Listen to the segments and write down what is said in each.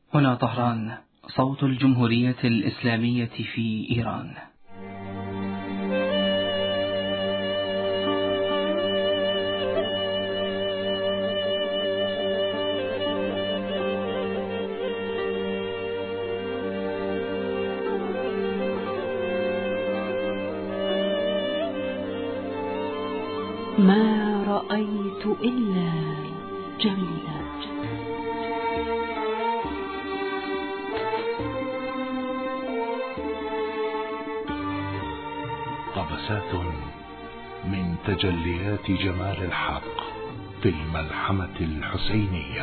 هنا طهران، صوت الجمهورية الإسلامية في إيران. ما رأيت إلا جميلا. قبسات من تجليات جمال الحق في الملحمة الحسينية.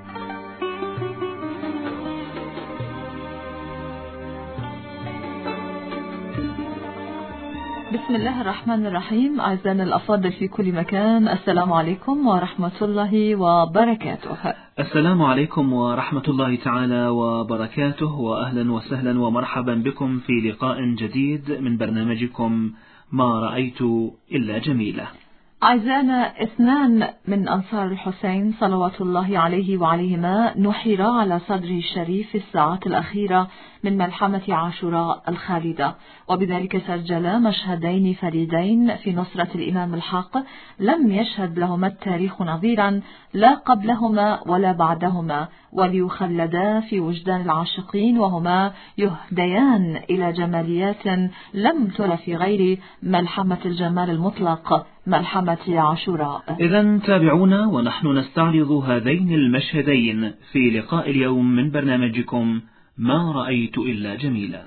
بسم الله الرحمن الرحيم. أعزائنا الأفاضل في كل مكان، السلام عليكم ورحمة الله وبركاته. السلام عليكم ورحمة الله تعالى وبركاته، وأهلا وسهلا ومرحبا بكم في لقاء جديد من برنامجكم ما رأيت إلا جميلة. أعزائنا، 2 من أنصار الحسين صلوات الله عليه وعليهما نحر على صدره الشريف في الساعات الأخيرة من ملحمة عاشوراء الخالدة، وبذلك سجل مشهدين فريدين في نصرة الإمام الحق لم يشهد لهما التاريخ نظيرا، لا قبلهما ولا بعدهما، وليخلدا في وجدان العاشقين، وهما يهديان إلى جماليات لم تر في غير ملحمة الجمال المطلق، ملحمة عاشوراء. إذن تابعونا ونحن نستعرض هذين المشهدين في لقاء اليوم من برنامجكم ما رأيت إلا جميلة.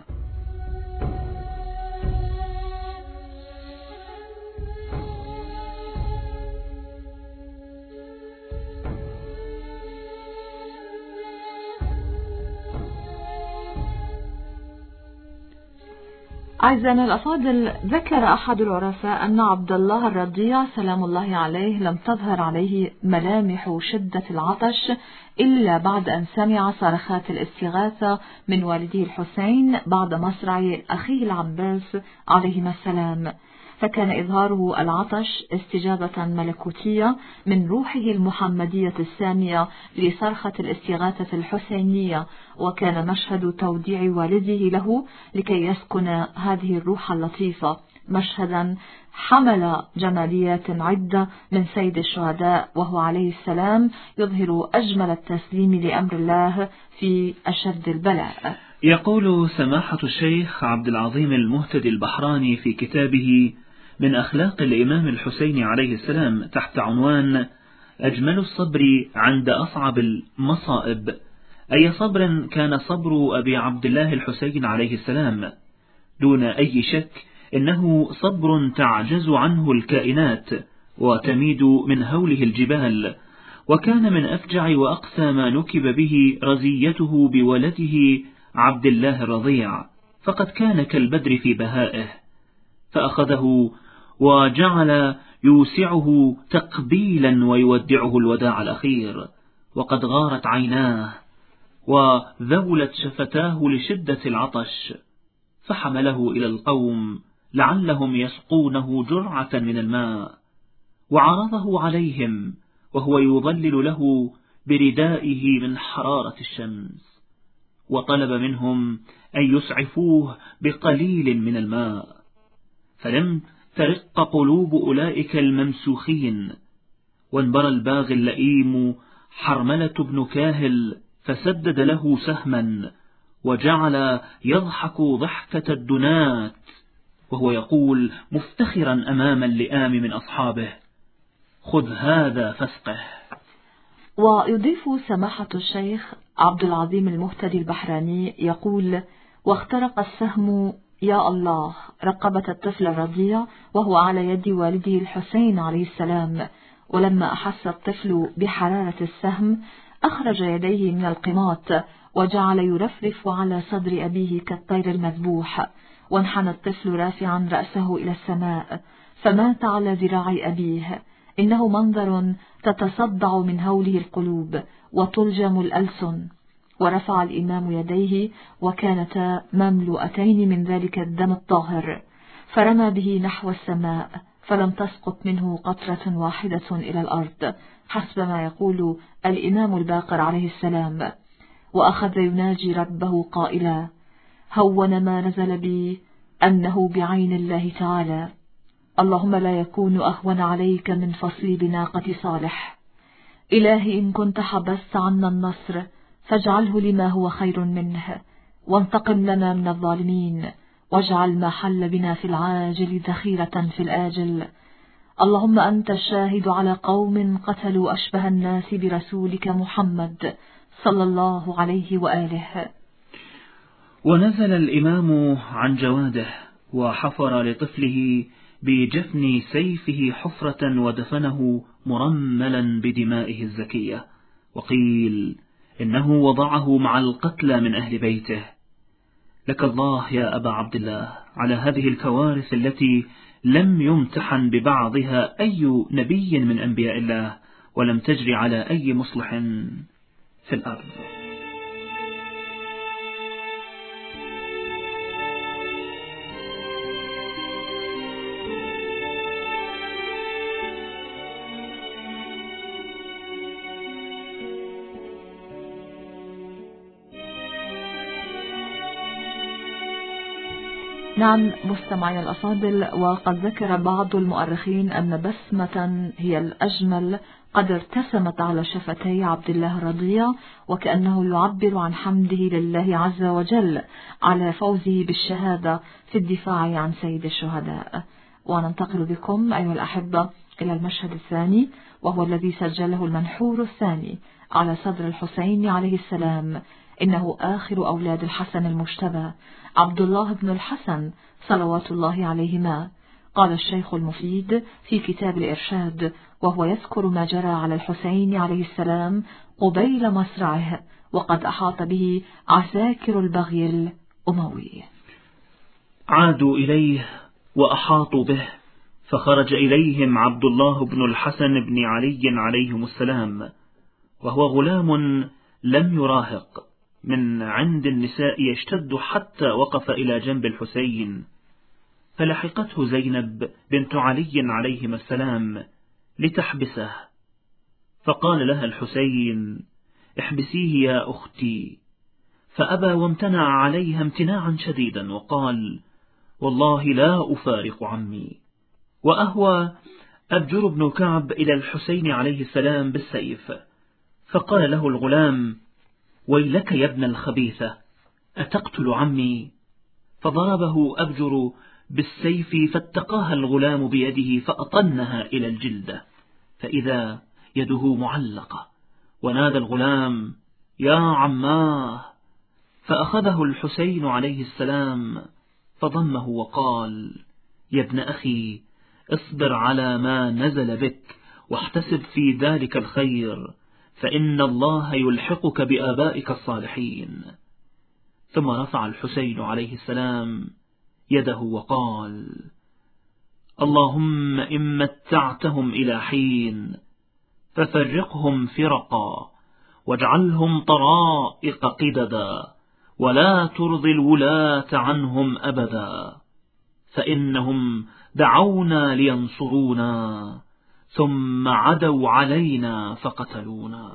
أعزائنا الأفاضل، ذكر أحد العرفاء أن عبد الله الرضيع سلام الله عليه لم تظهر عليه ملامح شدة العطش إلا بعد أن سمع صرخات الاستغاثة من والده الحسين بعد مصرع أخيه العباس عليهما السلام، فكان إظهاره العطش استجابة ملكوتية من روحه المحمدية السامية لصرخة الاستغاثة الحسينية، وكان مشهد توديع والده له لكي يسكن هذه الروح اللطيفة مشهدا حمل جماليات عدة من سيد الشهداء وهو عليه السلام يظهر أجمل التسليم لأمر الله في أشد البلاء. يقول سماحة الشيخ عبد العظيم المهتدي البحراني في كتابه من أخلاق الإمام الحسين عليه السلام تحت عنوان أجمل الصبر عند أصعب المصائب، أي صبر كان صبر أبي عبد الله الحسين عليه السلام، دون أي شك إنه صبر تعجز عنه الكائنات وتميد من هوله الجبال، وكان من أفجع وأقسى ما نكب به رزيته بولده عبد الله الرضيع، فقد كان كالبدر في بهائه، فأخذه وجعل يوسعه تقبيلا ويودعه الوداع الأخير، وقد غارت عيناه وذولت شفتاه لشدة العطش، فحمله إلى القوم لعلهم يسقونه جرعة من الماء، وعرضه عليهم وهو يظلل له بردائه من حرارة الشمس، وطلب منهم أن يسعفوه بقليل من الماء، فلم ترق قلوب أولئك الممسوخين، وانبرى الباغي اللئيم حرملة بن كاهل فسدد له سهما، وجعل يضحك ضحكة الدنات وهو يقول مفتخرا أمام اللئام من أصحابه: خذ هذا فاسقه. ويضيف سماحة الشيخ عبد العظيم المهتدي البحراني يقول: واخترق السهم يا الله رقبة الطفل الرضيع وهو على يد والده الحسين عليه السلام، ولما أحس الطفل بحرارة السهم أخرج يديه من القماط وجعل يرفرف على صدر أبيه كالطير المذبوح، وانحنى الطفل رافعا رأسه إلى السماء فمات على ذراع أبيه. إنه منظر تتصدع من هوله القلوب وتلجم الألسن. ورفع الإمام يديه وكانتا مملوءتين من ذلك الدم الطاهر، فرمى به نحو السماء فلم تسقط منه قطرة واحدة إلى الأرض، حسب ما يقول الإمام الباقر عليه السلام. وأخذ يناجي ربه قائلا: هون ما نزل بي أنه بعين الله تعالى. اللهم لا يكون أهون عليك من فصل بناقة صالح. إلهي إن كنت حبست عنا النصر فاجعله لما هو خير منه، وانتقم لنا من الظالمين، واجعل ما حل بنا في العاجل ذخيرة في الآجل. اللهم أنت الشاهد على قوم قتلوا أشبه الناس برسولك محمد صلى الله عليه وآله. ونزل الإمام عن جواده وحفر لطفله بجفن سيفه حفرة ودفنه مرملا بدمائه الزكية، وقيل إنه وضعه مع القتلى من أهل بيته. لك الله يا أبا عبد الله على هذه الكوارث التي لم يمتحن ببعضها أي نبي من أنبياء الله، ولم تجري على أي مصلح في الأرض. نعم مستمعي الأفاضل، وقد ذكر بعض المؤرخين أن بسمة هي الأجمل قد ارتسمت على شفتي عبد الله الرضيع، وكأنه يعبر عن حمده لله عز وجل على فوزه بالشهادة في الدفاع عن سيد الشهداء. وننتقل بكم أيها الأحبة إلى المشهد الثاني، وهو الذي سجله المنحور الثاني على صدر الحسين عليه السلام. إنه آخر أولاد الحسن المجتبى عبد الله بن الحسن صلوات الله عليهما. قال الشيخ المفيد في كتاب الإرشاد وهو يذكر ما جرى على الحسين عليه السلام قبيل مصرعه، وقد أحاط به عساكر البغي الأموي. عادوا إليه وأحاطوا به، فخرج إليهم عبد الله بن الحسن بن علي عليهم السلام، وهو غلام لم يراهق، من عند النساء يشتد حتى وقف إلى جنب الحسين، فلحقته زينب بنت علي عليهما السلام لتحبسه، فقال لها الحسين: احبسيه يا أختي، فأبى وامتنع عليها امتناعا شديدا، وقال: والله لا أفارق عمي. وأهوى أبجر بن كعب إلى الحسين عليه السلام بالسيف، فقال له الغلام: ويلك يا ابن الخبيثة، أتقتل عمي؟ فضربه أبجر بالسيف فاتقاها الغلام بيده فأطنها إلى الجلدة، فإذا يده معلقة، ونادى الغلام: يا عماه، فأخذه الحسين عليه السلام فضمه وقال: يا ابن أخي، اصبر على ما نزل بك، واحتسب في ذلك الخير، فإن الله يلحقك بآبائك الصالحين. ثم رفع الحسين عليه السلام يده وقال: اللهم إن متعتهم إلى حين ففرقهم فرقا، واجعلهم طرائق قددا، ولا ترضي الولاة عنهم أبدا، فإنهم دعونا لينصرونا ثم عدوا علينا فقتلونا.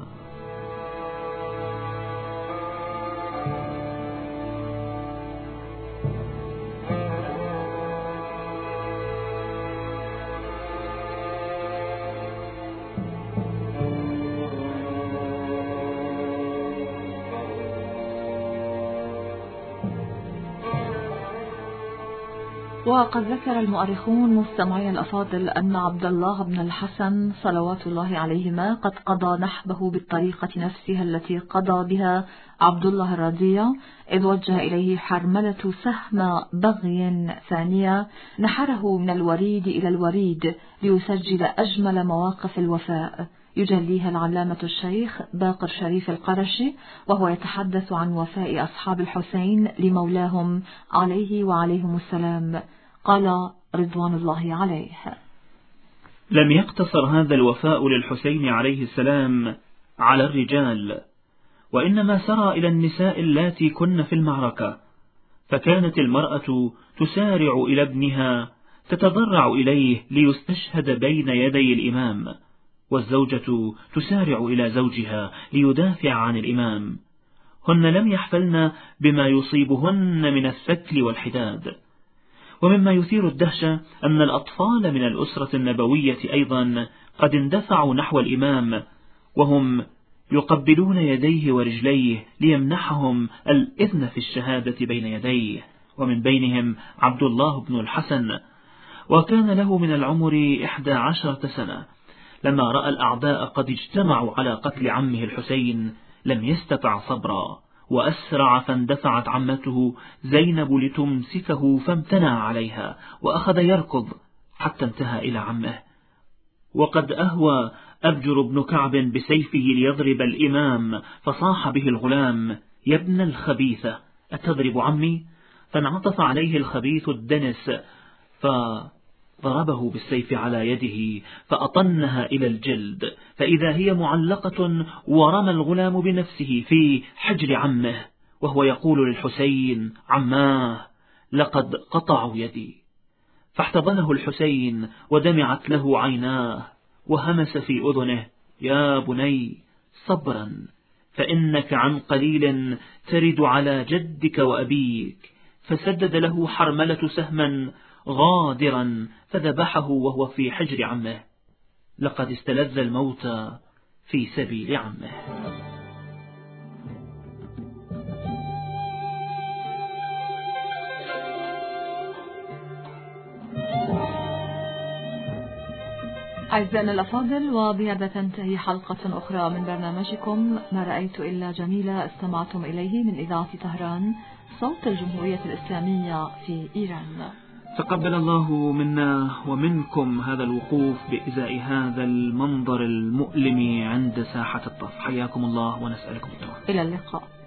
وقد ذكر المؤرخون مستمعي الأفاضل أن عبد الله بن الحسن صلوات الله عليهما قد قضى نحبه بالطريقة نفسها التي قضى بها عبد الله الرضيع، إذ وجه إليه حرملة سهم بغي ثانية نحره من الوريد إلى الوريد ليسجل أجمل مواقف الوفاء، يجليها العلامة الشيخ باقر شريف القرشي، وهو يتحدث عن وفاء أصحاب الحسين لمولاهم عليه وعليهم السلام. قال رضوان الله عليه: لم يقتصر هذا الوفاء للحسين عليه السلام على الرجال، وإنما سرى إلى النساء اللاتي كن في المعركة، فكانت المرأة تسارع إلى ابنها تتضرع إليه ليستشهد بين يدي الإمام، والزوجة تسارع إلى زوجها ليدافع عن الإمام، هن لم يحفلن بما يصيبهن من الثكل والحداد. ومما يثير الدهشة أن الأطفال من الأسرة النبوية أيضا قد اندفعوا نحو الإمام، وهم يقبلون يديه ورجليه ليمنحهم الإذن في الشهادة بين يديه، ومن بينهم عبد الله بن الحسن، وكان له من العمر 11 سنة. لما رأى الأعداء قد اجتمعوا على قتل عمه الحسين لم يستطع صبرا، وأسرع فاندفعت عمته زينب لتمسكه فامتنع عليها، وأخذ يركض حتى انتهى إلى عمه، وقد أهوى أبجر بن كعب بسيفه ليضرب الإمام، فصاح به الغلام: يا ابن الخبيثة أتضرب عمي؟ فانعطف عليه الخبيث الدنس فضربه بالسيف على يده فأطنها إلى الجلد، فإذا هي معلقة، ورمى الغلام بنفسه في حجر عمه وهو يقول للحسين: عماه لقد قطعوا يدي. فاحتضنه الحسين ودمعت له عيناه، وهمس في أذنه: يا بني صبرا، فإنك عن قليل ترد على جدك وأبيك. فسدد له حرملة سهما غادرا فذبحه وهو في حجر عمه. لقد استلذ الموت في سبيل عمه. أعزائنا الأفاضل، وبهذا تنتهي حلقة أخرى من برنامجكم ما رأيت إلا جميلة، استمعتم إليه من إذاعة طهران، صوت الجمهورية الإسلامية في إيران. تقبل الله منا ومنكم هذا الوقوف بإزاء هذا المنظر المؤلم عند ساحة الطف. حياكم الله ونسألكم الدعاء. إلى اللقاء.